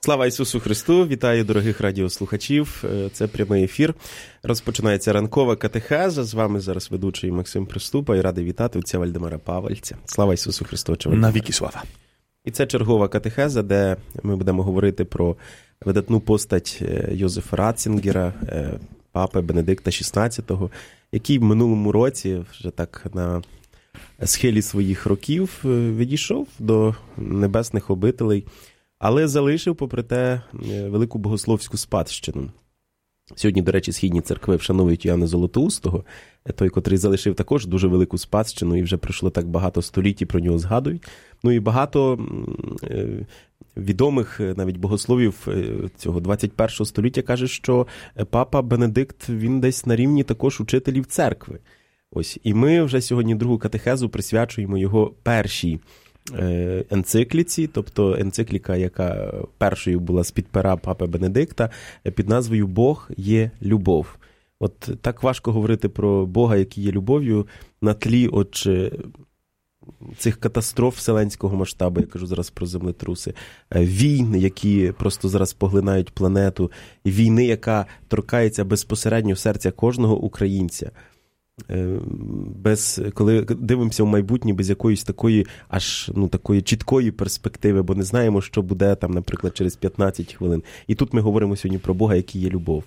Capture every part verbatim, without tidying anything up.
Слава Ісусу Христу! Вітаю дорогих радіослухачів. Це прямий ефір. Розпочинається ранкова катехеза. З вами зараз ведучий Максим Приступа і радий вітати отця Вальдемара Павельця. Слава Ісусу Христу! Навіки слава! І це чергова катехеза, де ми будемо говорити про видатну постать Йозефа Ратцінгера, папи Бенедикта шістнадцятого, який в минулому році, вже так на схилі своїх років, відійшов до небесних обителей, але залишив, попри те, велику богословську спадщину. Сьогодні, до речі, східні церкви вшановують Іоанна Золотоустого, той, котрий залишив також дуже велику спадщину, і вже пройшло так багато століть, і про нього згадують. Ну і багато відомих навіть богословів цього двадцять першого століття каже, що папа Бенедикт, він десь на рівні також учителів церкви. Ось. І ми вже сьогодні другу катехезу присвячуємо його першій енцикліці, тобто енцикліка, яка першою була з-під пера папи Бенедикта, під назвою «Бог є любов». От так важко говорити про Бога, який є любов'ю, на тлі от цих катастроф вселенського масштабу, я кажу зараз про землетруси, війн, які просто зараз поглинають планету, війни, яка торкається безпосередньо серця кожного українця. Без, коли дивимося в майбутнє без якоїсь такої аж ну такої чіткої перспективи, бо не знаємо, що буде там, наприклад, через п'ятнадцять хвилин. І тут ми говоримо сьогодні про Бога, який є любов.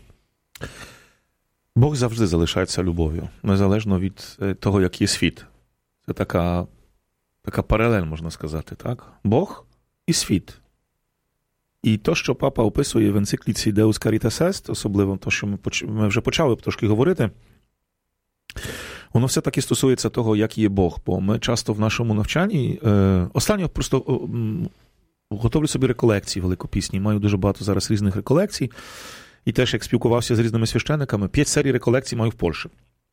Бог завжди залишається любов'ю, незалежно від того, як є світ. Це така, така паралель, можна сказати, так? Бог і світ. І то, що папа описує в енцикліці Deus Caritas Est, особливо то, що ми, поч... ми вже почали трошки говорити, воно все-таки стосується того, як є Бог. Бо ми часто в нашому навчанні, е, останньо просто е, готовлю собі реколекції великопісні, маю дуже багато зараз різних реколекцій, і теж, як спілкувався з різними священниками, п'ять серій реколекцій маю в Польщі.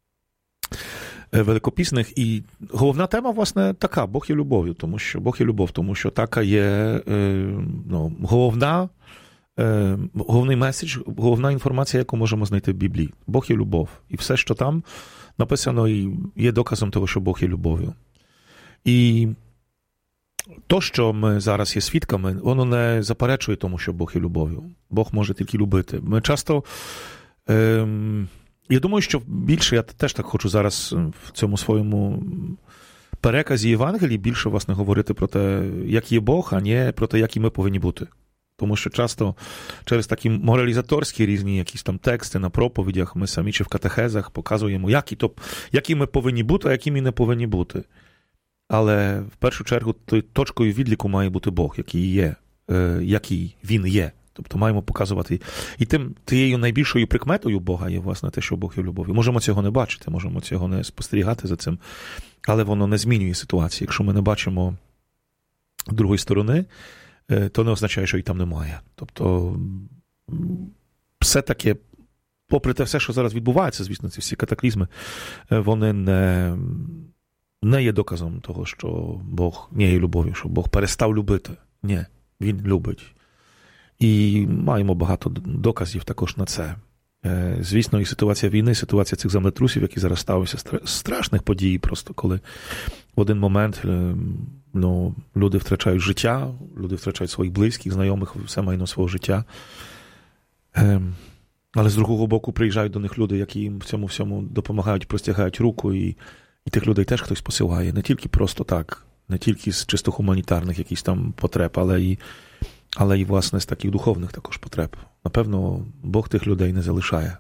Е, великопісних. І головна тема, власне, така, Бог є любов'ю, тому що Бог є любов, тому що така є е, ну, головна, е, головний меседж, головна інформація, яку можемо знайти в Біблії. Бог є любов. І все, що там написано, і є доказом того, що Бог є любов'ю. І то, що ми зараз є свідками, воно не заперечує тому, що Бог є любов'ю. Бог може тільки любити. Ми часто... Ем, я думаю, що більше, я теж так хочу зараз в цьому своєму переказі Євангелії більше, власне, говорити про те, як є Бог, а не про те, які ми повинні бути. Тому що часто через такі моралізаторські різні якісь там тексти на проповідях ми самі чи в катехезах показуємо, які, то, які ми повинні бути, а які ми не повинні бути. Але в першу чергу точкою відліку має бути Бог, який є, е, який Він є. Тобто маємо показувати. І тим, тією найбільшою прикметою Бога є, власне, те, що Бог є любов'ю. Можемо цього не бачити, можемо цього не спостерігати за цим, але воно не змінює ситуації. Якщо ми не бачимо другої сторони, то не означає, що і там немає. Тобто, все-таки, попри те все, що зараз відбувається, звісно, ці всі катаклізми, вони не, не є доказом того, що Бог не є любов'ю, що Бог перестав любити. Ні, Він любить. І маємо багато доказів також на це. Звісно, і ситуація війни, ситуація цих землетрусів, які зараз сталися, страшних подій просто, коли в один момент ну, люди втрачають життя, люди втрачають своїх близьких, знайомих, все майно свого життя. Ем, але з другого боку приїжджають до них люди, які їм в цьому всьому допомагають, простягають руку, і, і тих людей теж хтось посилає. Не тільки просто так, не тільки з чисто гуманітарних якісь там потреб, але і, але і, власне, з таких духовних також потреб. Напевно, Бог тих людей не залишає.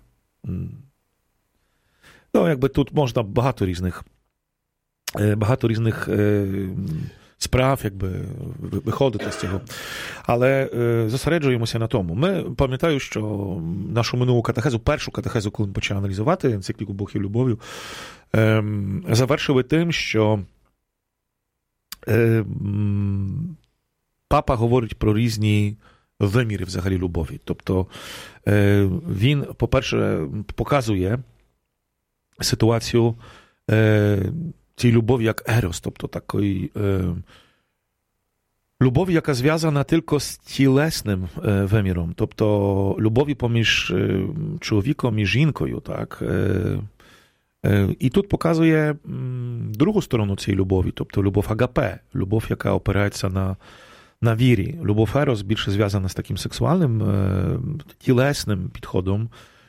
Ну, якби тут можна багато різних багато різних е, справ, якби, виходити з цього. Але е, зосереджуємося на тому. Ми, пам'ятаю, що нашу минулу катехезу, першу катехезу, коли ми почали аналізувати енцикліку «Бог є любов'ю», е, завершили тим, що е, папа говорить про різні виміри взагалі любові. Тобто е, він, по-перше, показує ситуацію е, цій любові як ерос, тобто такої е, любові, яка зв'язана тільки з тілесним е, виміром, тобто любові поміж е, чоловіком і жінкою, так. Е, е, і тут показує м, другу сторону цієї любові, тобто любов агапе, любов, яка опирається на на вірі. Любов ерос більше зв'язана з таким сексуальним, тілесним підходом.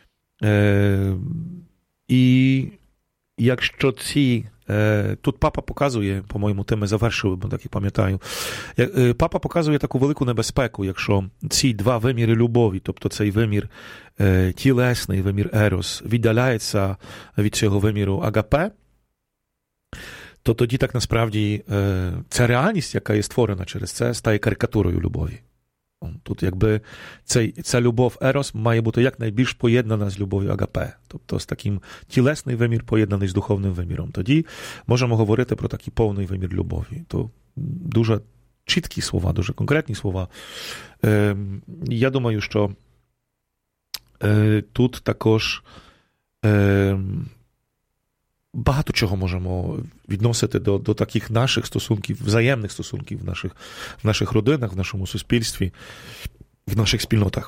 І якщо ці... Тут папа показує, по-моєму, тим ми завершили, бо так і пам'ятаю. Папа показує таку велику небезпеку, якщо ці два виміри любові, тобто цей вимір тілесний, вимір ерос, віддаляється від цього виміру агапе, то тоді так насправді ця реальність, яка є створена через це, стає карикатурою любові. Тут якби цей, ця любов ерос має бути якнайбільш поєднана з любов'ю агапе, тобто з таким тілесний вимір поєднаний з духовним виміром. Тоді можемо говорити про такий повний вимір любові. То дуже чіткі слова, дуже конкретні слова. Е, я думаю, що е, тут також е, багато чого можемо відносити до, до таких наших стосунків, взаємних стосунків в наших, в наших родинах, в нашому суспільстві, в наших спільнотах.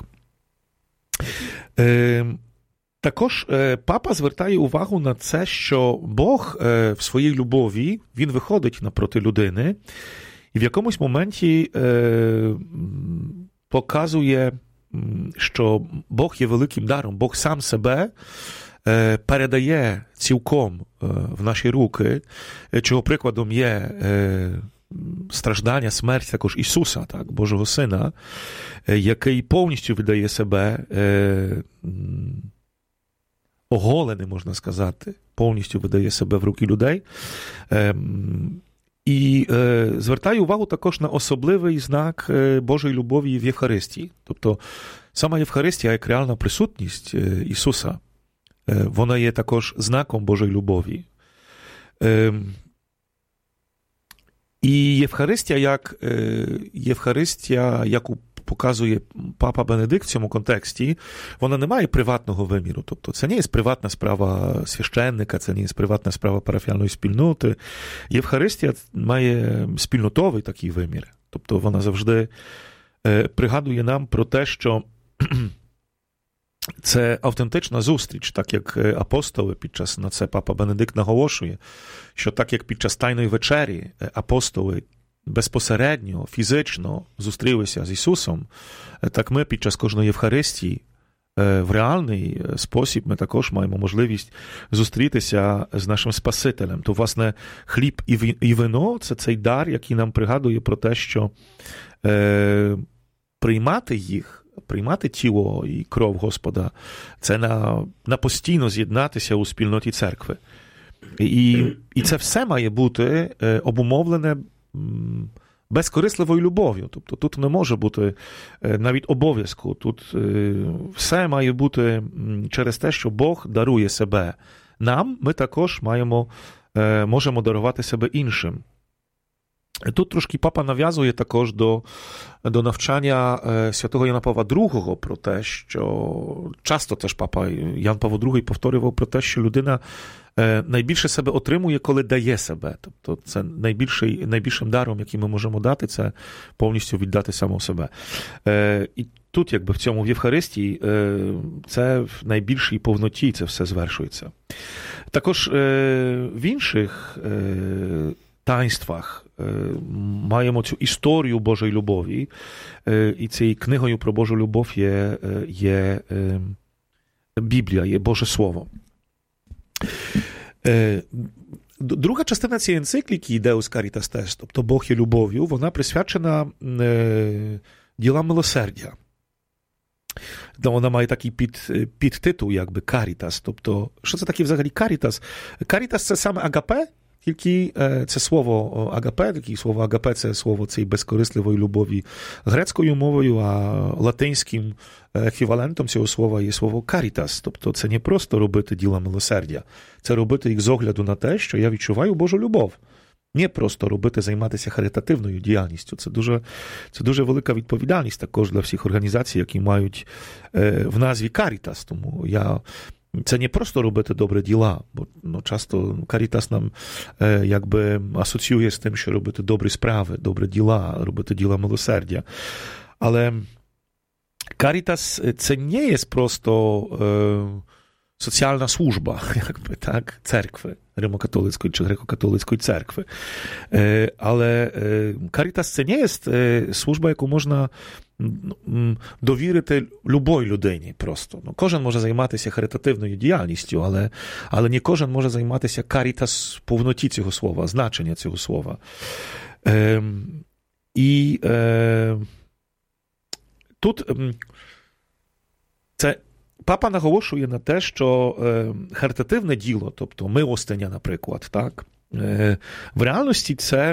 Е, також е, папа звертає увагу на це, що Бог е, в своїй любові, він виходить напроти людини і в якомусь моменті е, показує, що Бог є великим даром, Бог сам себе передає цілком в наші руки, чого прикладом є страждання, смерть також Ісуса, так, Божого Сина, який повністю віддає себе оголений, можна сказати, повністю видає себе в руки людей. І звертаю увагу також на особливий знак Божої любові в Євхаристії. Тобто сама Євхаристія як реальна присутність Ісуса, вона є також знаком Божої любові. І Євхаристія, як Євхаристія, яку показує папа Бенедикт в цьому контексті, вона не має приватного виміру. Тобто це не є приватна справа священника, це не є приватна справа парафіальної спільноти. Євхаристія має спільнотовий такий вимір. Тобто вона завжди пригадує нам про те, що це автентична зустріч, так як апостоли під час, на це папа Бенедикт наголошує, що так як під час Тайної вечері апостоли безпосередньо, фізично зустрілися з Ісусом, так ми під час кожної Євхаристії в реальний спосіб ми також маємо можливість зустрітися з нашим Спасителем. То, власне, хліб і вино – це цей дар, який нам пригадує про те, що е, приймати їх, приймати тіло і кров Господа – це на, на постійно з'єднатися у спільноті церкви. І, і це все має бути обумовлене безкорисливою любов'ю. Тобто тут не може бути навіть обов'язку. Тут все має бути через те, що Бог дарує себе нам, ми також маємо, можемо дарувати себе іншим. Тут трошки папа нав'язує також до, до навчання святого Яна Павла другого про те, що часто теж папа Ян Павло другий повторював про те, що людина найбільше себе отримує, коли дає себе. Тобто це найбільший, найбільшим даром, який ми можемо дати, це повністю віддати самого себе. І тут, якби в цьому в Євхаристії, це в найбільшій повноті це все звершується. Також в інших таїнствах маємо цю історію Божої любові, і цією книгою про Божу любов є, є Біблія, є Боже Слово. Друга частина цієї енцикліки Deus Caritas Est, тобто Бог є любов'ю, вона присвячена ділам милосердя. Вона має такий під, підтитул, якби Caritas. Тобто, що це таке взагалі Caritas? Caritas – це саме агапе, тільки це слово агапе, тільки слово агапе – це слово цієї безкорисливої любові грецькою мовою, а латинським еквівалентом цього слова є слово caritas. Тобто це не просто робити діла милосердя, це робити їх з огляду на те, що я відчуваю Божу любов. Не просто робити, займатися харитативною діяльністю. Це дуже, це дуже велика відповідальність також для всіх організацій, які мають в назві Caritas. Тому я... Це не просто робити добрі діла, бо ну, часто Caritas нам е, якби асоціює з тим, що робити добрі справи, добрі діла, робити діла милосердя. Але Caritas – це не є просто е, соціальна служба, якби, так, церкви, римокatolickiej czy grekokatolickiej церкви. Але Caritas це не є служба, яку можна довірити любой людині просто. Ну, кожен може займатися харитативною діяльністю, але, але не кожен може займатися Caritas в повноті цього слова, значення цього слова. Е, і е, тут це папа наголошує на те, що е, харитативне діло, тобто милостиня, наприклад, так, е, в реальності це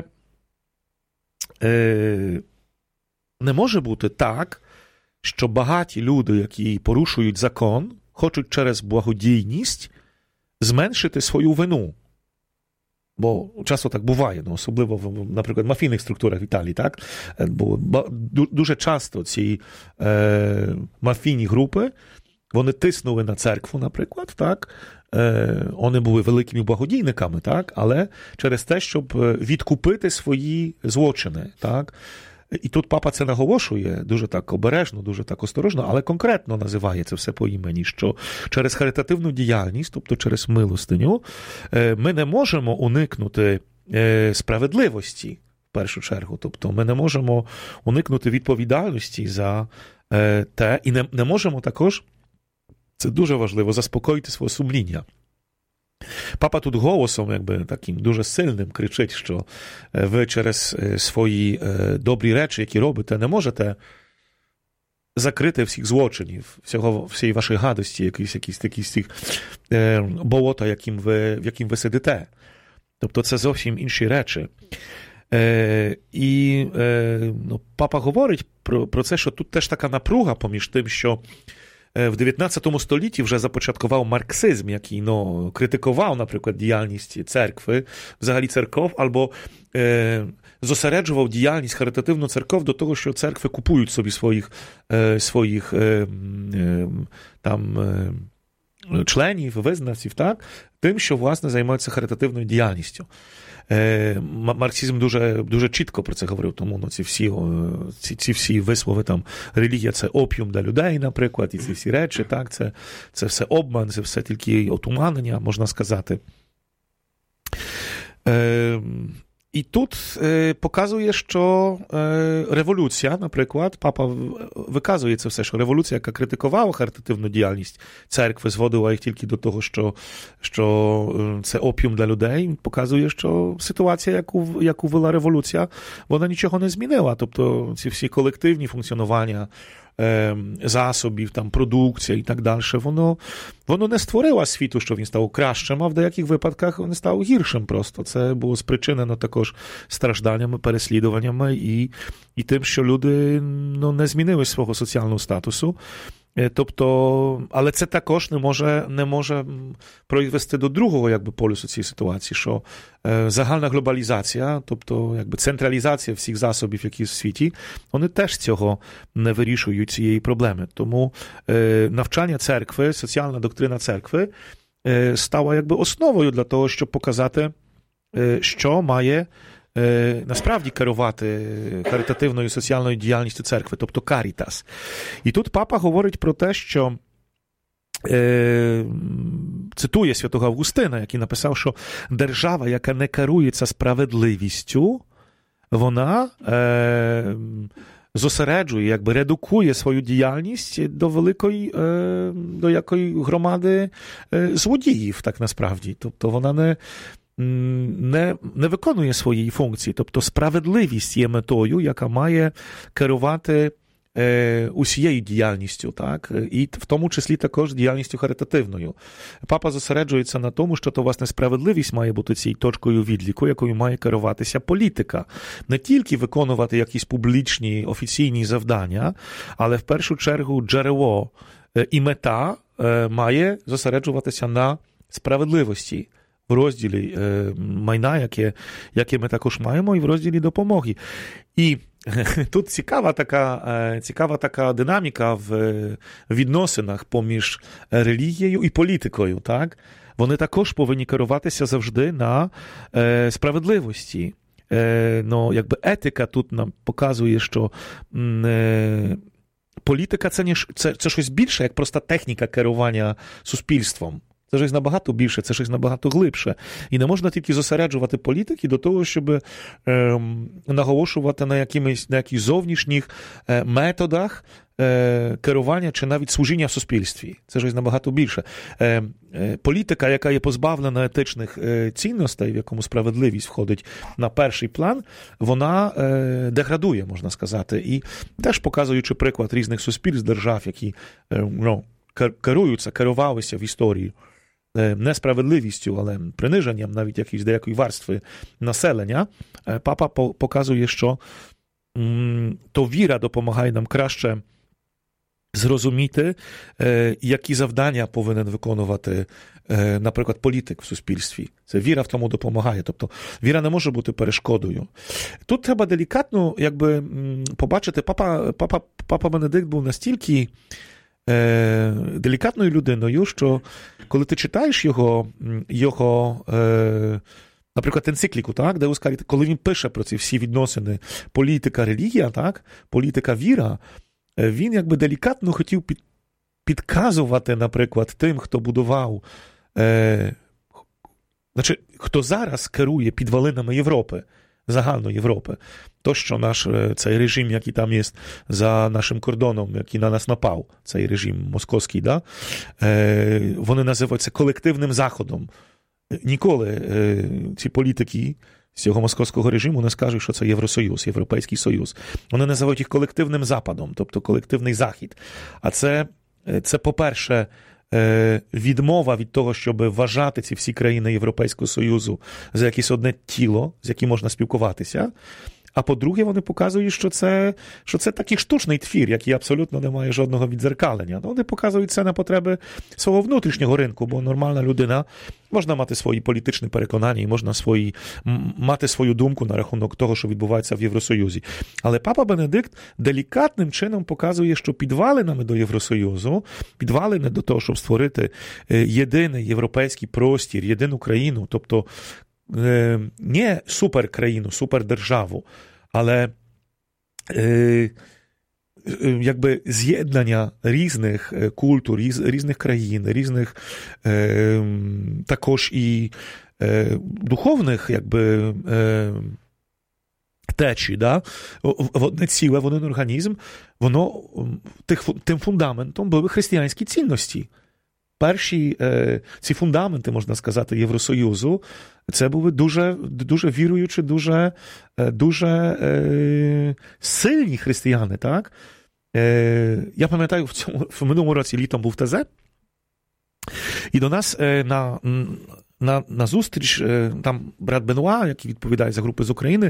е, не може бути так, що багаті люди, які порушують закон, хочуть через благодійність зменшити свою вину. Бо часто так буває, ну, особливо в, наприклад, мафійних структурах в Італії, так? Бо дуже часто ці е, мафійні групи, вони тиснули на церкву, наприклад, так? Е, вони були великими благодійниками, так? Але через те, щоб відкупити свої злочини, так? І тут папа це наголошує дуже так обережно, дуже так осторожно, але конкретно називає це все по імені, що через харитативну діяльність, тобто через милостиню, ми не можемо уникнути справедливості, в першу чергу. Тобто ми не можемо уникнути відповідальності за те, і не, не можемо також, це дуже важливо, заспокоїти своє сумління. Папа тут голосом, якби таким дуже сильним кричить, що ви через свої добрі речі, які робите, не можете закрити всіх злочинів, всього, всієї вашої гадості, якісь, якісь такі стих, е, болота, яким ви, в яким ви сидите. Тобто це зовсім інші речі. Е, і е, ну, папа говорить про, про це, що тут теж така напруга поміж тим, що в дев'ятнадцятому столітті вже започаткував марксизм, який ну, критикував, наприклад, діяльність церкви, взагалі церков, або е, зосереджував діяльність харитативну церков до того, що церкви купують собі своїх, е, своїх е, е, там, е, членів, визнавців, так, тим, що, власне, займаються харитативною діяльністю. Е, марксизм дуже, дуже чітко про це говорив, тому ну, ці, всі, ці, ці всі вислови, там, релігія – це опіум для людей, наприклад, і ці всі речі, так, це, це все обман, це все тільки отуманення, можна сказати. Е, І тут е, показує, що е, революція, наприклад, папа виказує це все, що революція, яка критикувала харитативну діяльність церкви, зводила їх тільки до того, що, що це опіум для людей, показує, що ситуація, яку, яку вела революція, вона нічого не змінила. Тобто ці всі колективні функціонування засобів, там, продукція і так далі, воно, воно не створило світу, що він став кращим, а в деяких випадках він став гіршим просто. Це було спричинено також стражданнями, переслідуваннями і, і тим, що люди ну, не змінили свого соціального статусу. Тобто, але це також не може, не може привести до другого якби, полюсу цієї ситуації, що е, загальна глобалізація, тобто якби, централізація всіх засобів, які в світі, вони теж цього не вирішують цієї проблеми. Тому е, навчання церкви, соціальна доктрина церкви е, стала якби, основою для того, щоб показати, е, що має насправді керувати харитативною соціальною діяльністю церкви, тобто Caritas. І тут папа говорить про те, що е, цитує святого Августина, який написав, що держава, яка не керується справедливістю, вона е, зосереджує, якби редукує свою діяльність до великої, е, до якої громади е, злодіїв, так насправді. Тобто вона не Не, не виконує своєї функції. Тобто справедливість є метою, яка має керувати е, усією діяльністю, так? І в тому числі також діяльністю харитативною. Папа зосереджується на тому, що то, власне, справедливість має бути цією точкою відліку, якою має керуватися політика. Не тільки виконувати якісь публічні, офіційні завдання, але в першу чергу джерело е, і мета е, має зосереджуватися на справедливості. В розділі е, майна, яке, яке ми також маємо, і в розділі допомоги. І тут цікава така, е, цікава така динаміка в е, відносинах поміж релігією і політикою. Так? Вони також повинні керуватися завжди на е, справедливості. Е, ну, якби етика тут нам показує, що е, політика це, не, це, це щось більше, як просто техніка керування суспільством. Це щось набагато більше, це щось набагато глибше. І не можна тільки зосереджувати політики до того, щоб е, наголошувати на, якимось, на якихось зовнішніх е, методах е, керування чи навіть служіння в суспільстві. Це щось набагато більше. Е, е, політика, яка є позбавлена етичних е, цінностей, в якому справедливість входить на перший план, вона е, деградує, можна сказати. І теж показуючи приклад різних суспільств, держав, які е, ну, керуються, керувалися в історії несправедливістю, але приниженням навіть якоїсь деякої варстви населення, папа показує, що то віра допомагає нам краще зрозуміти, які завдання повинен виконувати, наприклад, політик в суспільстві. Це віра в тому допомагає. Тобто віра не може бути перешкодою. Тут треба делікатно якби побачити, папа, папа, папа Бенедикт був настільки делікатною людиною, що коли ти читаєш його, його е, наприклад, енцикліку, так, де коли він пише про ці всі відносини політика, релігія, так, політика, віра, він якби делікатно хотів під, підказувати, наприклад, тим, хто будував, е, значить, хто зараз керує підвалинами Європи, загально Європи. То, що наш цей режим, який там є за нашим кордоном, який на нас напав, цей режим московський, да? е, вони називаються колективним заходом. Ніколи е, ці політики з цього московського режиму не скажуть, що це Євросоюз, Європейський Союз. Вони називають їх колективним Западом, тобто колективний Захід. А це, це по-перше, відмова від того, щоб вважати ці всі країни Європейського Союзу за якесь одне тіло, з яким можна спілкуватися. А по-друге, вони показують, що це, що це такий штучний твір, який абсолютно не має жодного віддзеркалення. Вони показують це на потреби свого внутрішнього ринку, бо нормальна людина можна мати свої політичні переконання і можна свої, мати свою думку на рахунок того, що відбувається в Євросоюзі. Але папа Бенедикт делікатним чином показує, що підвалинами до Євросоюзу, підвалини до того, щоб створити єдиний європейський простір, єдину країну, тобто не суперкраїну, супердержаву, але е, якби з'єднання різних культур, різ, різних країн, різних е, також і е, духовних якби е, течій, да? в одне ціле, в один організм, воно тих, тим фундаментом були християнські цінності. Перші е, ці фундаменти, можна сказати, Євросоюзу, це були дуже, дуже віруючі, дуже, дуже е, сильні християни, так? Е, я пам'ятаю, в, цьому, в минулому році літом був ТЗ, і до нас е, на, на, на зустріч, е, там брат Бенуа, який відповідає за групи з України,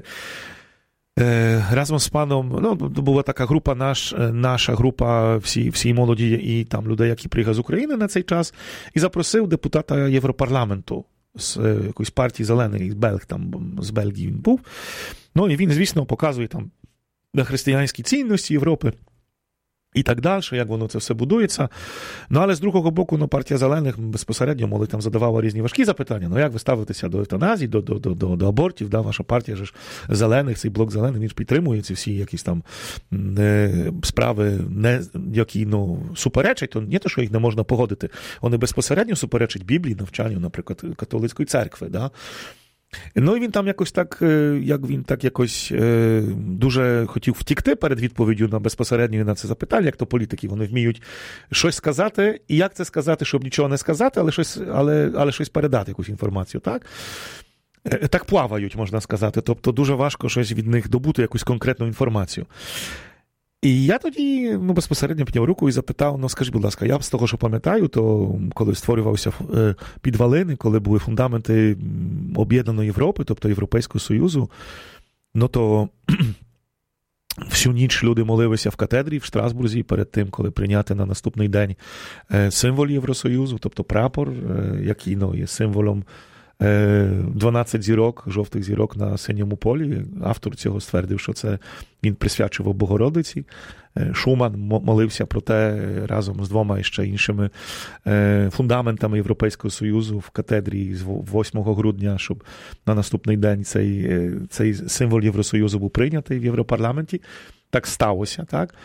разом з паном, ну, була така група, наш, наша група, всі, всі молоді і там людей, які приїхали з України на цей час, і запросив депутата Європарламенту з якоїсь партії зелених, з Белг, там, з Бельгії він був. Ну, і він, звісно, показує там християнські цінності Європи і так далі, як воно це все будується. Ну, але з другого боку, ну, партія зелених безпосередньо, моли, там задавала різні важкі запитання. Ну, як ви ставитеся до евтаназії, до, до, до, до, до абортів, да? Ваша партія ж зелених, цей блок зелених, він ж підтримує ці всі якісь там е, справи, не, які, ну, суперечать, то не те, що їх не можна погодити. Вони безпосередньо суперечать Біблії, навчанню, наприклад, католицької церкви, да? Ну, і він там якось так, як він так якось е, дуже хотів втікти перед відповіддю на безпосередньо на це запитання, як то політики, вони вміють щось сказати, і як це сказати, щоб нічого не сказати, але щось, але, але щось передати, якусь інформацію, так? Е, так плавають, можна сказати, тобто дуже важко щось від них добути, якусь конкретну інформацію. І я тоді, ну, безпосередньо підняв руку і запитав, ну, скажіть, будь ласка, я з того, що пам'ятаю, то коли створювався підвалини, коли були фундаменти Об'єднаної Європи, тобто Європейського Союзу, ну, то всю ніч люди молилися в катедрі в Штрасбурзі перед тим, коли прийняти на наступний день символ Євросоюзу, тобто прапор, який, ну, є символом дванадцять зірок, жовтих зірок на синьому полі. Автор цього ствердив, що це він присвячував Богородиці. Шуман молився про те разом з двома ще іншими фундаментами Європейського Союзу в катедрі з восьмого грудня, щоб на наступний день цей, цей символ Євросоюзу був прийнятий в Європарламенті. Так сталося, так?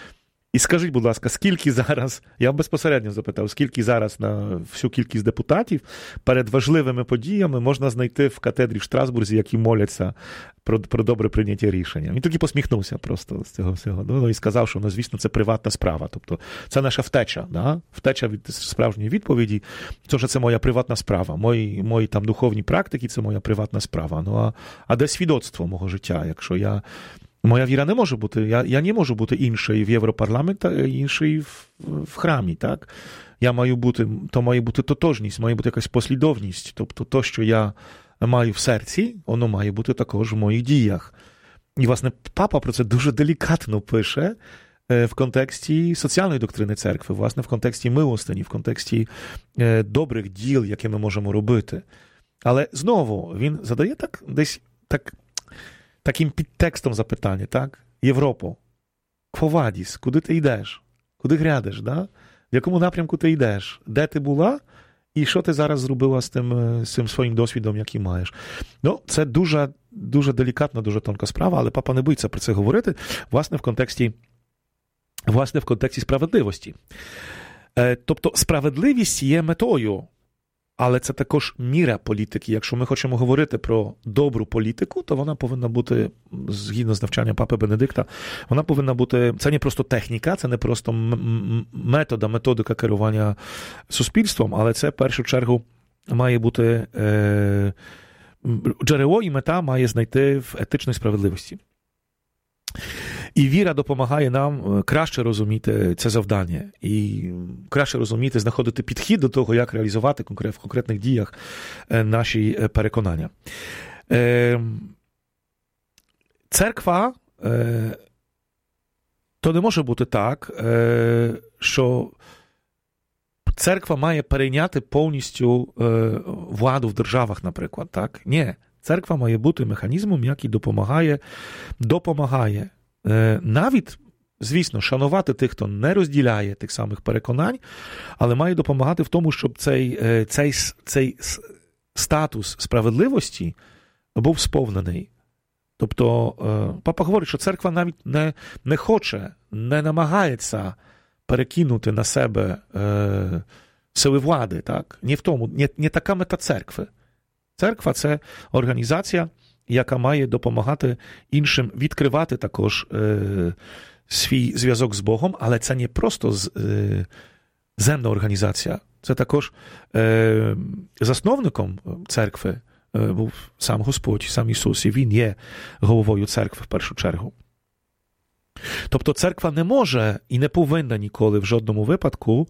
І скажіть, будь ласка, скільки зараз, я безпосередньо запитав, скільки зараз на всю кількість депутатів перед важливими подіями можна знайти в катедрі в Штрасбурзі, які моляться про, про добре прийняття рішення. Він тоді посміхнувся просто з цього всього. Ну, і сказав, що, ну, звісно, це приватна справа. Тобто це наша втеча, да? Втеча від справжньої відповіді, тому що це моя приватна справа. Мої, мої там духовні практики – це моя приватна справа. Ну, а, а де свідоцтво мого життя, якщо я... Моя віра не може бути, я, я не можу бути іншою в Європарламенті, іншою в, в храмі, так? Я маю бути, то має бути тотожність, має бути якась послідовність. Тобто то, що я маю в серці, воно має бути також в моїх діях. І, власне, папа про це дуже делікатно пише в контексті соціальної доктрини церкви, власне, в контексті милостині, в контексті добрих діл, які ми можемо робити. Але знову він задає так десь так таким підтекстом запитання, так? Європо, квовадіс, куди ти йдеш? Куди грядеш, да? В якому напрямку ти йдеш? Де ти була? І що ти зараз зробила з тим, з цим своїм досвідом, який маєш? Ну, це дуже, дуже делікатна, дуже тонка справа, але папа не боїться про це говорити, власне, в контексті, власне, в контексті справедливості. Тобто, справедливість є метою, але це також міра політики. Якщо ми хочемо говорити про добру політику, то вона повинна бути, згідно з навчанням папи Бенедикта, вона повинна бути, це не просто техніка, це не просто метода, методика керування суспільством, але це, в першу чергу, має бути е, джерело і мета має знайти в етичній справедливості. І віра допомагає нам краще розуміти це завдання і краще розуміти, знаходити підхід до того, як реалізувати в конкретних діях наші переконання. Церква, то не може бути так, що церква має перейняти повністю владу в державах, наприклад. Так? Ні. Церква має бути механізмом, який допомагає, допомагає навіть, звісно, шанувати тих, хто не розділяє тих самих переконань, але має допомагати в тому, щоб цей, цей, цей статус справедливості був сповнений. Тобто, папа говорить, що церква навіть не, не хоче, не намагається перекинути на себе е, сили влади. Так? Не в тому, не, не така мета церкви. Церква – це організація, яка має допомагати іншим відкривати також е, свій зв'язок з Богом, але це не просто з, е, земна організація. Це також е, засновником церкви е, був сам Господь, сам Ісус, і Він є головою церкви в першу чергу. Тобто церква не може і не повинна ніколи в жодному випадку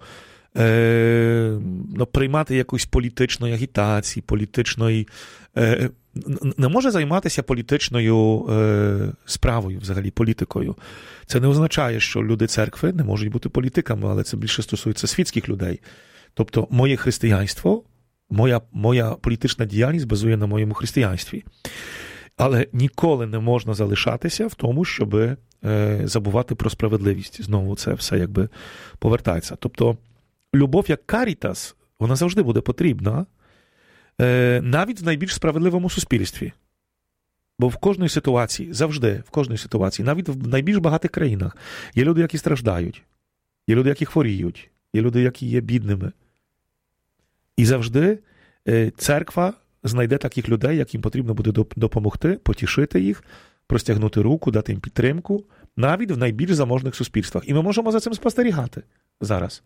Е, ну, приймати якусь політичної агітації, політичної... Е, не може займатися політичною е, справою, взагалі, політикою. Це не означає, що люди церкви не можуть бути політиками, але це більше стосується світських людей. Тобто, моє християнство, моя, моя політична діяльність базує на моєму християнстві. Але ніколи не можна залишатися в тому, щоб е, забувати про справедливість. Знову це все якби повертається. Тобто, любов як карітас, вона завжди буде потрібна, е, навіть в найбільш справедливому суспільстві. Бо в кожній ситуації, завжди, в кожній ситуації, навіть в найбільш багатих країнах, є люди, які страждають, є люди, які хворіють, є люди, які є бідними. І завжди е, церква знайде таких людей, яким потрібно буде допомогти, потішити їх, простягнути руку, дати їм підтримку, навіть в найбільш заможних суспільствах. І ми можемо за цим спостерігати зараз.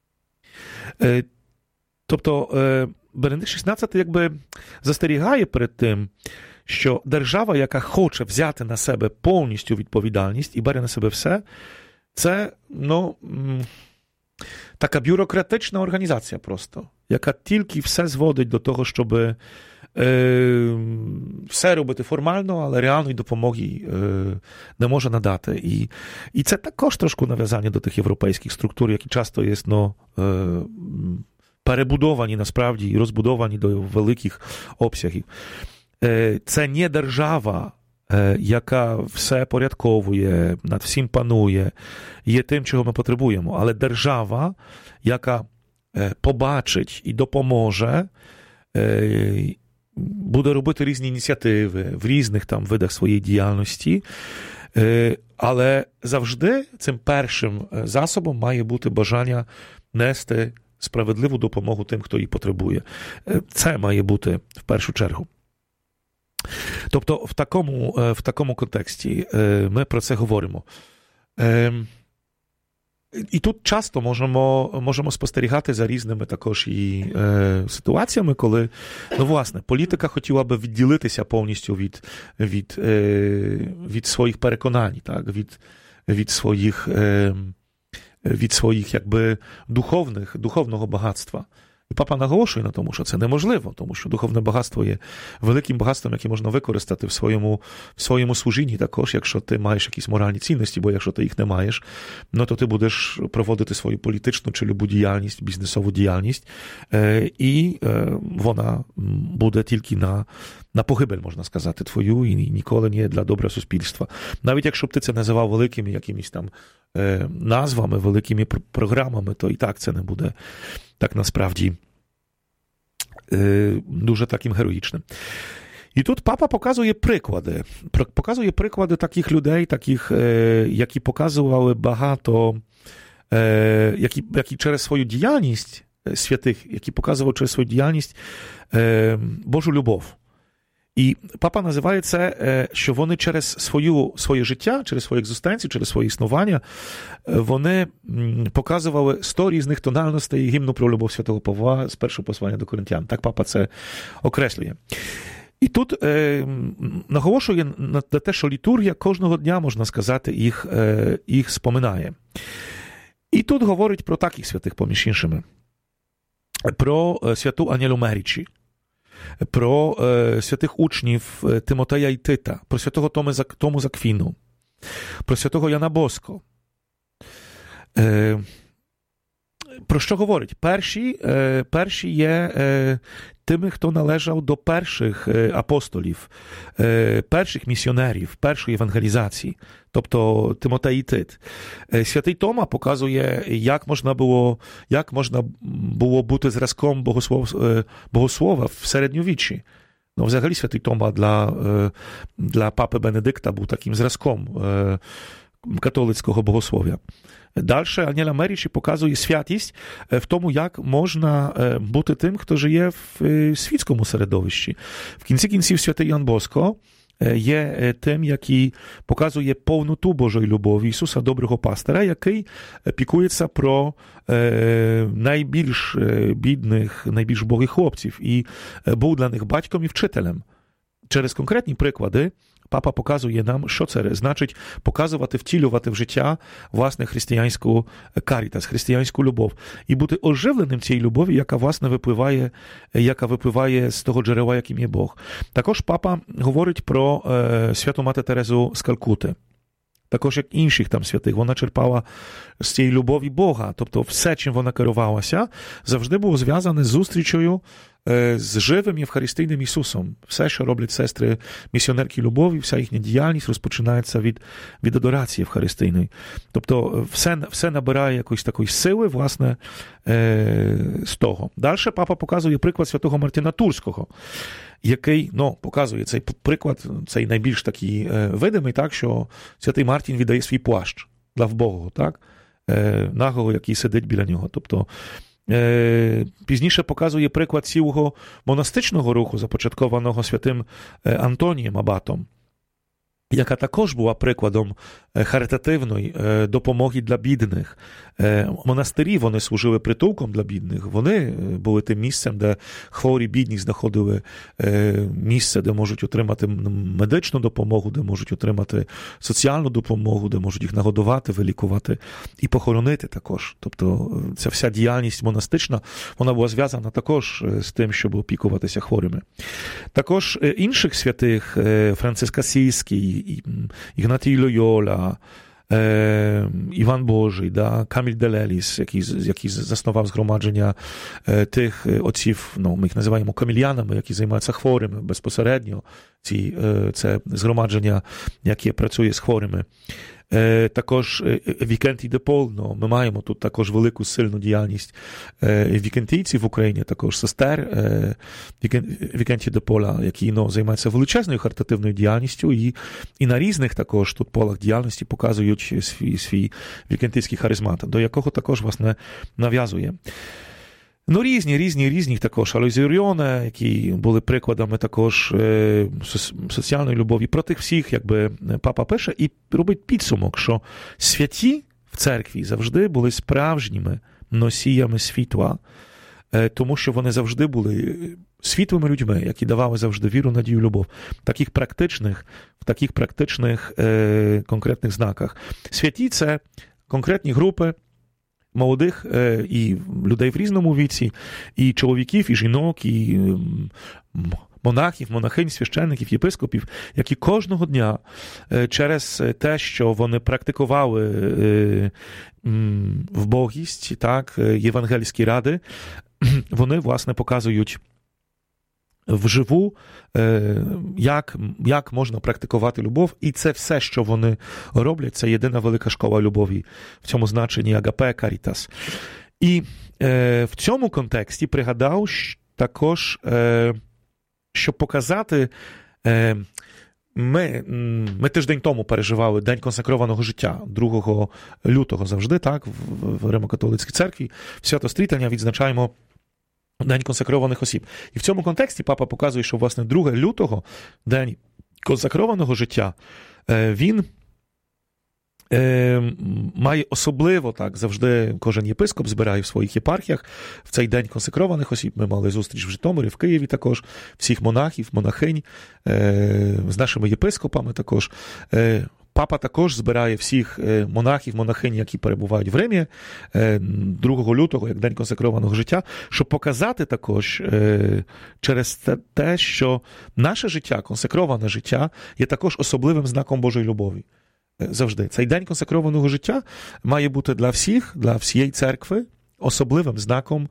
Е, тобто, е, Бенедикт шістнадцятий якби застерігає перед тим, що держава, яка хоче взяти на себе повністю відповідальність і бере на себе все, це, ну, така бюрократична організація просто, яка тільки все зводить до того, щоб е, все робити формально, але реальної допомоги е, не може надати. І, і це також трошки нав'язання до тих європейських структур, які часто є, ну, е, перебудовані насправді і розбудовані до великих обсягів. Е, це не держава, е, яка все порядковує, над всім панує, є тим, чого ми потребуємо, але держава, яка е, побачить і допоможе, е, буде робити різні ініціативи в різних там видах своєї діяльності, Але завжди цим першим засобом має бути бажання нести справедливу допомогу тим, хто її потребує. Це має бути в першу чергу. Тобто в такому, в такому контексті ми про це говоримо. І тут часто можемо, можемо спостерігати за різними також і е, ситуаціями, коли, ну, власне, політика хотіла би відділитися повністю від, від, е, від своїх переконань, так, від, від своїх, е, від своїх, якби, духовних, духовного багатства. І папа наголошує на тому, що це неможливо, тому що духовне багатство є великим багатством, яке можна використати в своєму, в своєму служінні також, якщо ти маєш якісь моральні цінності, бо якщо ти їх не маєш, ну, то ти будеш проводити свою політичну чи любу діяльність, бізнесову діяльність, е, і е, вона буде тільки на, на погибель, можна сказати, твою, і ніколи не для добра суспільства. Навіть якщо б ти це називав великими якимись там е, назвами, великими пр- програмами, то і так це не буде так насправді дуже таким героїчним. І тут папа показує приклади. Показує приклади таких людей, таких, які показували багато, які, які через свою діяльність святих, які показували через свою діяльність Божу любов. І папа називає це, що вони через свою, своє життя, через свою екзистенцію, через своє існування, вони показували сто різних тональностей гімну про любов святого Павла з першого послання до Коринтян. Так папа це окреслює. І тут е, наголошує на те, що літургія кожного дня, можна сказати, їх, е, їх споминає. І тут говорить про таких святих, поміж іншими. Про святу Анєлу Мерічі, про е, святих учнів Тимотея і Тита, про святого Тому з Аквіну, про святого Яна Боско. Е, про що говорить? Перші, е, перші є е, тими, хто належав до перших е, апостолів, е, перших місіонерів, першої евангелізації, тобто Тимотей і Тит. Е, святий Тома показує, як можна було, як можна було бути зразком богослов, е, богослова в середньовіччі. Ну, взагалі, святий Тома для, е, для папи Бенедикта був таким зразком е, католицького богослов'я. Далі Анєла Мерічі показує святість в тому, як можна бути тим, хто живе в світському середовищі. В кінці кінців святий Ян Боско є тим, який показує повноту Божої любові Ісуса, доброго пастора, який пікується про найбільш бідних, найбільш убогих хлопців і був для них батьком і вчителем. Через конкретні приклади папа показує нам, що це значить показувати, втілювати в життя, власне, християнську карітас, християнську любов. І бути оживленим цієї любові, яка, власне, випливає, яка випливає з того джерела, яким є Бог. Також папа говорить про е, святу Мати Терезу з Калкути. Також, як інших там святих, вона черпала з цієї любові Бога. Тобто все, чим вона керувалася, завжди було зв'язане з зустрічею з живим Євхаристійним Ісусом. Все, що роблять сестри місіонерки любові, вся їхня діяльність розпочинається від, від адорації Євхаристійної. Тобто все, все набирає якоїсь такої сили, власне, з того. Далі папа показує приклад святого Мартина Турського, який, ну, показує цей приклад, цей найбільш такий видимий, так, що святий Мартін віддає свій плащ для вбогого, так, наглого, який сидить біля нього. Тобто пізніше показує приклад цілого монастичного руху, започаткованого святим Антонієм Абатом, яка також була прикладом харитативної допомоги для бідних. Монастирі, вони служили притулком для бідних, вони були тим місцем, де хворі бідні знаходили місце, де можуть отримати медичну допомогу, де можуть отримати соціальну допомогу, де можуть їх нагодувати, вилікувати і похоронити також. Тобто ця вся діяльність монастична, вона була зв'язана також з тим, щоб опікуватися хворими. Також інших святих, Франциск Асійський, Ігнатій Лойола, е, Іван Божий, да, Каміль де Леліс, який, який заснував згромадження е, тих отців, ну, ми їх називаємо камільянами, які займаються хворими безпосередньо. Ці, е, це згромадження, яке працює з хворими. Також Вікентій де Пол, ну, ми маємо тут також велику сильну діяльність вікентійців в Україні, також сестер Вікентій де Пола, які ну, займаються величезною харитативною діяльністю і, і на різних також тут полах діяльності показують свій, свій вікентійський харизмат, до якого також, власне, нав'язує. Ну, різні, різні, різні також. Алойзій Оріоне, які були прикладами також е, соціальної любові. Про тих всіх, якби, папа пише і робить підсумок, що святі в церкві завжди були справжніми носіями світла, е, тому що вони завжди були світлими людьми, які давали завжди віру, надію, любов. В таких практичних, в таких практичних е, конкретних знаках. Святі – це конкретні групи молодих е, і людей в різному віці, і чоловіків, і жінок, і монахів, монахинь, священників, єпископів, які кожного дня е, через те, що вони практикували е, м, вбогість, так, євангельські ради, вони, власне, показують вживу, як, як можна практикувати любов, і це все, що вони роблять, це єдина велика школа любові, в цьому значенні агапе, карітас. І е, в цьому контексті пригадав також, е, щоб показати, е, ми, ми тиждень тому переживали День консекрованого життя, другого лютого завжди, так, в, в Римо-католицькій церкві, в Свято-Стрітання відзначаємо День консекрованих осіб. І в цьому контексті папа показує, що, власне, другого лютого, День консекрованого життя, він е, має особливо, так, завжди кожен єпископ збирає в своїх єпархіях в цей День консекрованих осіб. Ми мали зустріч в Житомирі, в Києві також, всіх монахів, монахинь, е, з нашими єпископами також. Е, Папа також збирає всіх монахів, монахинь, які перебувають в Римі другого лютого, як День консекрованого життя, щоб показати також через те, що наше життя, консекроване життя, є також особливим знаком Божої любові. Завжди. Цей День консекрованого життя має бути для всіх, для всієї церкви, особливим знаком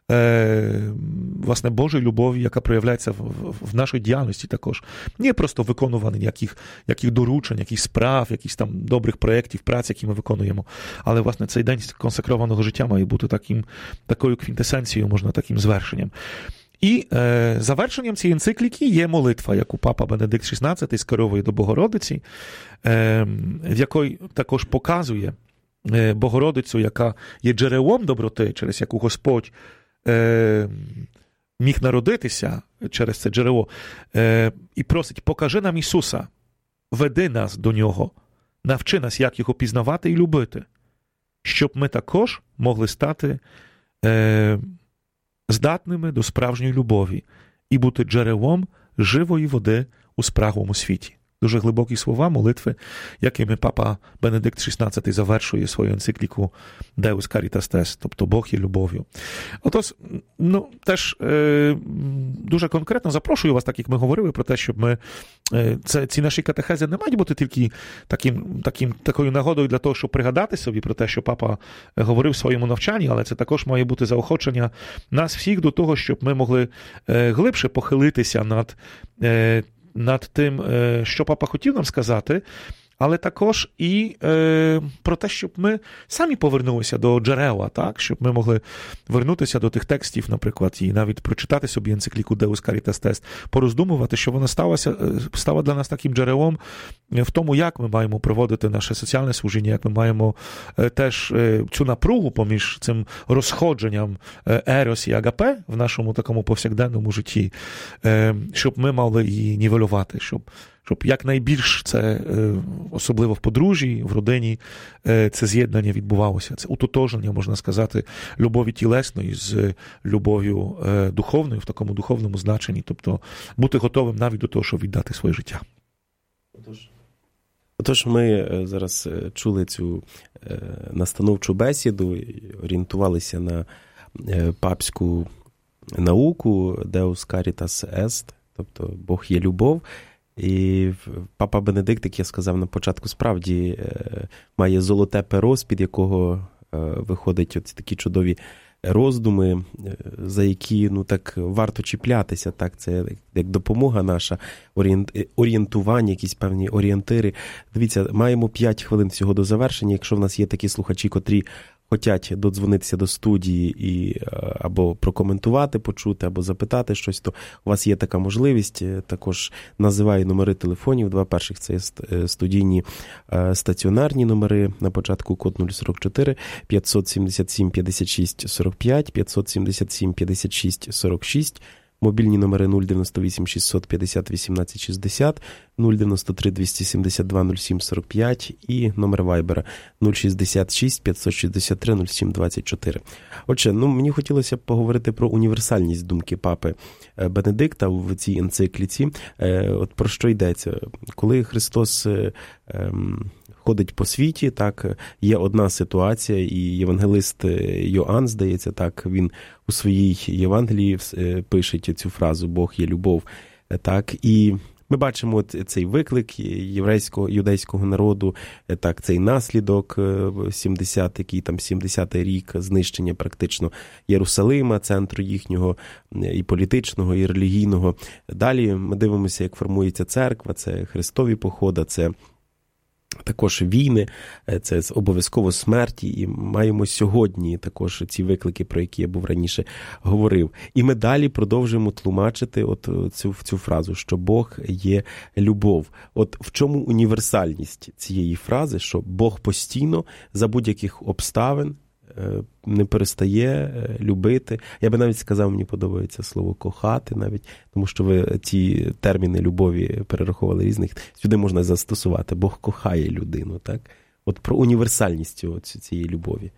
власне, Божої любові, яка проявляється в, в, в нашій діяльності також. Не просто виконування яких, яких доручень, яких справ, якихось там добрих проєктів, праць, які ми виконуємо. Але, власне, цей день консекрованого життя має бути таким, такою квінтесенцією, можна, таким звершенням. І е, завершенням цієї енцикліки є молитва, яку папа Бенедикт шістнадцятий скеровує до Богородиці, е, в якій також показує е, Богородицю, яка є джерелом доброти, через яку Господь Е, міг народитися через це джерело, е, і просить, покажи нам Ісуса, веди нас до Нього, навчи нас, як Його пізнавати і любити, щоб ми також могли стати е, здатними до справжньої любові і бути джерелом живої води у спраглому світі. Дуже глибокі слова, молитви, якими папа Бенедикт шістнадцятий завершує свою енцикліку Deus Caritas Est, тобто Бог є любов'ю. Отож, ну, теж е, дуже конкретно запрошую вас, так як ми говорили про те, щоб ми, е, це, ці наші катехези не мають бути тільки таким, таким, такою нагодою для того, щоб пригадати собі про те, що папа говорив в своєму навчанні, але це також має бути заохочення нас всіх до того, щоб ми могли е, глибше похилитися над е, над тим, що папа хотів нам сказати, але також і е, про те, щоб ми самі повернулися до джерела, так? Щоб ми могли вернутися до тих текстів, наприклад, і навіть прочитати собі енцикліку Deus Caritas Est, пороздумувати, що вона сталася, стала для нас таким джерелом в тому, як ми маємо проводити наше соціальне служіння, як ми маємо е, теж е, цю напругу поміж цим розходженням е, ерос і агапе в нашому такому повсякденному житті, е, щоб ми мали її нівелювати, щоб щоб якнайбільш це, особливо в подружжі, в родині, це з'єднання відбувалося. Це утотожнення, можна сказати, любові тілесної з любов'ю духовною, в такому духовному значенні. Тобто бути готовим навіть до того, щоб віддати своє життя. Отож, отож ми зараз чули цю настановчу бесіду, орієнтувалися на папську науку Deus Caritas Est, тобто Бог є любов. І папа Бенедикт, як я сказав на початку, справді має золоте перо, з-під якого виходять оці такі чудові роздуми, за які, ну, так варто чіплятися, так, це як допомога наша, орієнтування, якісь певні орієнтири. Дивіться, маємо п'ять хвилин всього до завершення, якщо в нас є такі слухачі, котрі хотять додзвонитися до студії і або прокоментувати, почути, або запитати щось, то у вас є така можливість. Також називаю номери телефонів. Два перших – це студійні стаціонарні номери. На початку код нуль сорок чотири п'ятсот сімдесят сім п'ятдесят шість сорок п'ять, п'ятсот сімдесят сім п'ятдесят шість сорок шість. Мобільні номери нуль дев'яносто вісім шістсот п'ятдесят вісімнадцять шістдесят, нуль дев'яносто три двісті сімдесят два нуль сім сорок п'ять і номер Вайбера нуль шістдесят шість п'ятсот шістдесят три нуль сім двадцять чотири. Отже, ну, мені хотілося б поговорити про універсальність думки папи Бенедикта в цій енцикліці. От про що йдеться? Коли Христос ем, ходить по світі, так, є одна ситуація, і євангелист Йоанн, здається, так, він у своїй Євангелії пише цю фразу «Бог є любов». Так, і ми бачимо цей виклик єврейського, юдейського народу, так, цей наслідок сімдесятий, який там сімдесятий рік, знищення практично Єрусалима, центру їхнього і політичного, і релігійного. Далі ми дивимося, як формується церква, це хрестові походи, це також війни, це обов'язково смерті, і маємо сьогодні також ці виклики, про які я був раніше говорив. І ми далі продовжуємо тлумачити от цю, цю фразу, що Бог є любов. От в чому універсальність цієї фрази, що Бог постійно за будь-яких обставин не перестає любити. Я би навіть сказав, мені подобається слово «кохати» навіть, тому що ви ті терміни любові перераховували різних. Сюди можна застосувати. Бог кохає людину, так? От про універсальність цієї любові.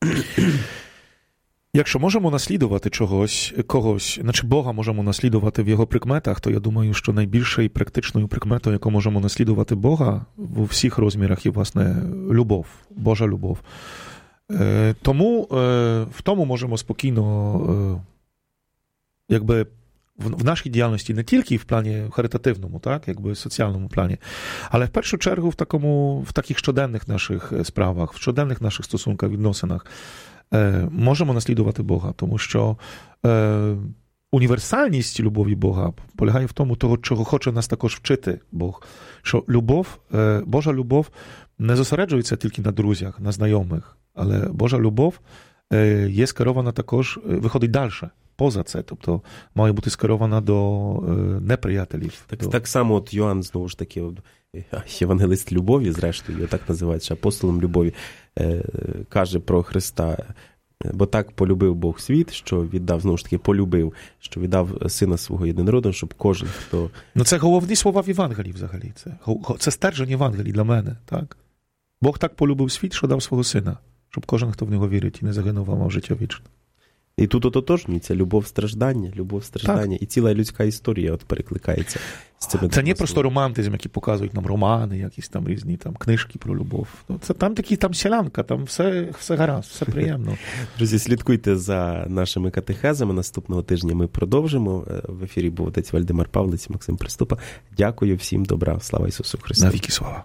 Якщо можемо наслідувати чогось, когось, значить Бога можемо наслідувати в його прикметах, то я думаю, що найбільшою практичною прикметою, яку можемо наслідувати Бога в всіх розмірах, є, власне, любов, Божа любов. Тому в тому можемо спокійно, якби в нашій діяльності не тільки в плані харитативному, так, якби соціальному плані, але в першу чергу в такому, в таких щоденних наших справах, в щоденних наших стосунках, відносинах можемо наслідувати Бога, тому що універсальність любові Бога полягає в тому, того, чого хоче нас також вчити Бог, що любов, Божа любов не зосереджується тільки на друзях, на знайомих, але Божа любов є скерована також, виходить далі, поза це, тобто має бути скерована до неприятелів. Так, до... так само от Йоанн, знову ж таки, євангелист любові, зрештою, його так називають, апостолом любові, каже про Христа, бо так полюбив Бог світ, що віддав, знову ж таки, полюбив, що віддав Сина свого єдинородного, щоб кожен, хто... Ну це головні слова в Євангелії взагалі, це, це стержень Євангелії для мене, так? Бог так полюбив світ, що дав свого Сина, щоб кожен, хто в нього вірить і не загинув, а мав життя вічне. І тут ототожнюється любов страждання, любов страждання. Так. І ціла людська історія от перекликається з цими. Це не просто романтизм, який показують нам романи, якісь там різні там книжки про любов. Це там такі, там селянка, там все, все гаразд, все приємно. Друзі, слідкуйте за нашими катехезами. Наступного тижня ми продовжимо. В ефірі був отець Вальдемар Павлець, Максим Приступа. Дякую всім, добра. Слава Ісусу Христу. Навіки слава.